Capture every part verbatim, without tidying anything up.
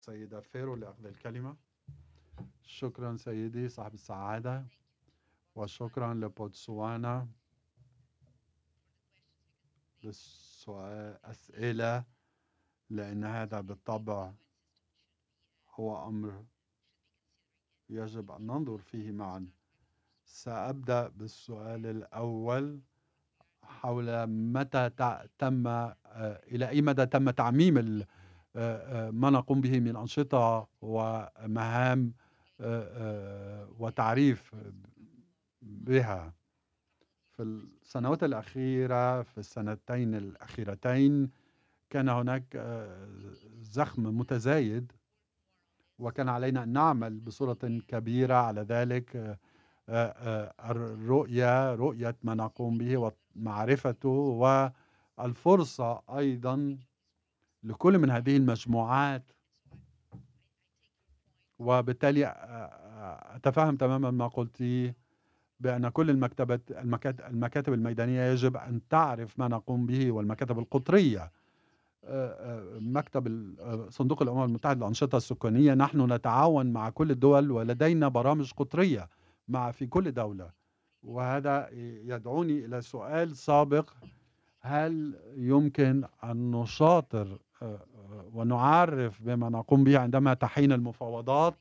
سيدة فيرو لأخذ الكلمة. شكرا سيدي صاحب السعادة، وشكرا لبوتسوانا للسؤال أسئلة، لأن هذا بالطبع هو أمر يجب أن ننظر فيه معا. سأبدأ بالسؤال الأول حول متى تم إلى أي مدى تم تعميم ما نقوم به من أنشطة ومهام وتعريف بها في السنوات الأخيرة. في السنتين الأخيرتين كان هناك زخم متزايد، وكان علينا أن نعمل بصورة كبيرة على ذلك. الرؤية رؤية ما نقوم به ومعرفته، والفرصة أيضا لكل من هذه المجموعات. وبالتالي أتفهم تماما ما قلتيه، بأن كل المكتبات المكاتب الميدانية يجب أن تعرف ما نقوم به، والمكاتب القطرية، مكتب صندوق الأمم المتحدة للأنشطة السكانية. نحن نتعاون مع كل الدول ولدينا برامج قطرية مع في كل دولة. وهذا يدعوني إلى سؤال سابق: هل يمكن أن نشاطر ونعرف بما نقوم به عندما تحين المفاوضات؟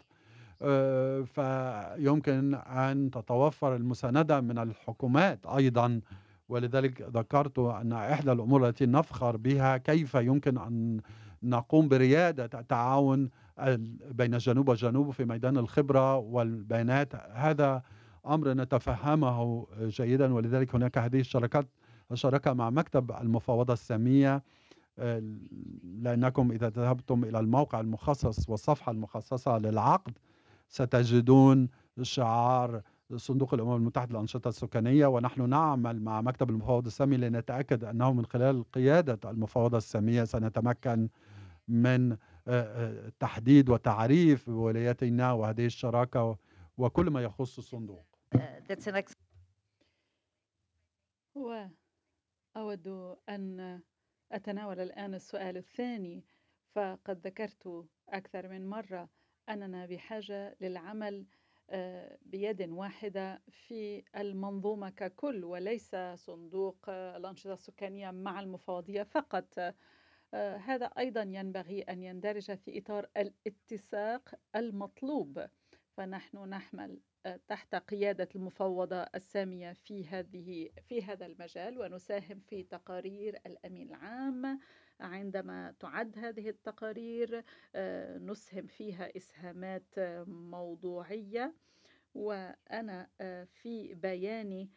فيمكن أن تتوفر المساندة من الحكومات أيضا، ولذلك ذكرت أن إحدى الأمور التي نفخر بها كيف يمكن أن نقوم بريادة التعاون بين الجنوب والجنوب في ميدان الخبرة والبيانات. هذا أمر نتفهمه جيدا، ولذلك هناك هذه الشراكات الشراكة مع مكتب المفاوضة السامية. لأنكم إذا ذهبتم إلى الموقع المخصص والصفحة المخصصة للعقد ستجدون شعار صندوق الأمم المتحدة للأنشطة السكانية، ونحن نعمل مع مكتب المفاوضة السامي لنتأكد أنه من خلال قيادة المفاوضة السامية سنتمكن من تحديد وتعريف ولايتنا وهذه الشراكة وكل ما يخص الصندوق. وأود أن أتناول الآن السؤال الثاني. فقد ذكرت أكثر من مرة أننا بحاجة للعمل بيد واحدة في المنظومة ككل، وليس صندوق الأنشطة السكانية مع المفوضية فقط. هذا أيضا ينبغي أن يندرج في إطار الاتساق المطلوب. فنحن نحمل تحت قيادة المفوضة السامية في هذه في هذا المجال، ونساهم في تقارير الأمين العام عندما تعد هذه التقارير. نسهم فيها إسهامات موضوعية. وأنا في بياني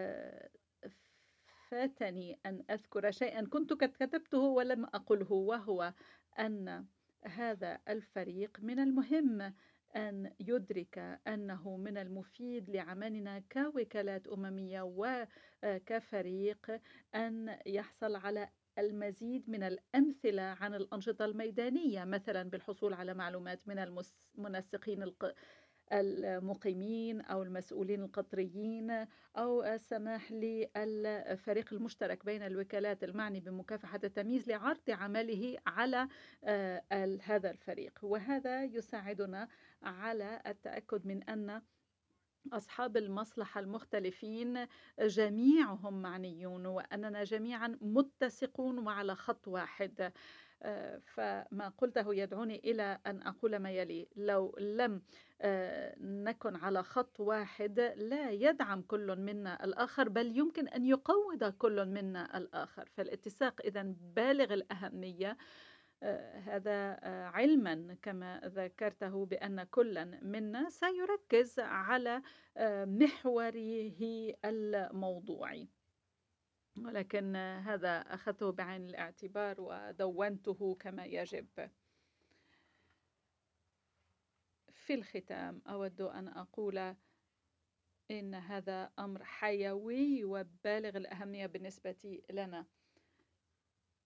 فاتني أن أذكر شيئا كنت قد كتبته ولم أقله، وهو أن هذا الفريق من المهم أن يدرك أنه من المفيد لعملنا كوكالات أممية وكفريق أن يحصل على المزيد من الأمثلة عن الأنشطة الميدانية، مثلا بالحصول على معلومات من المنسقين المقيمين أو المسؤولين القطريين، أو السماح للفريق المشترك بين الوكالات المعني بمكافحة التمييز لعرض عمله على هذا الفريق. وهذا يساعدنا على التأكد من أن أصحاب المصلحة المختلفين جميعهم معنيون، وأننا جميعا متسقون وعلى خط واحد. فما قلته يدعوني إلى أن أقول ما يلي: لو لم نكن على خط واحد لا يدعم كل منا الآخر، بل يمكن أن يقوض كل منا الآخر. فالاتساق إذن بالغ الأهمية، هذا علما كما ذكرته بأن كل منا سيركز على محوره الموضوعي. ولكن هذا أخذته بعين الاعتبار ودونته كما يجب. في الختام أود أن أقول إن هذا أمر حيوي وبالغ الأهمية بالنسبة لنا.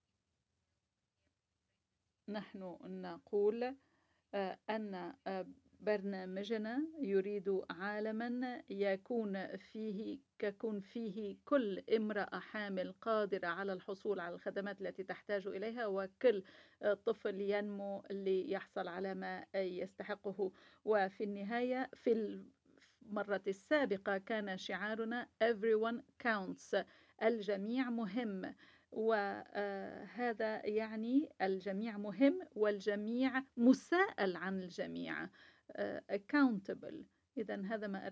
نحن نقول أن برنامجنا يريد عالمًا يكون فيه تكون فيه كل امرأة حامل قادرة على الحصول على الخدمات التي تحتاج إليها، وكل آآ طفل ينمو ليحصل على ما يستحقه. وفي النهاية في المرة السابقة كان شعارنا everyone counts، الجميع مهم. وهذا يعني الجميع مهم والجميع مُسائل عن الجميع. آآ accountable. إذًا هذا ما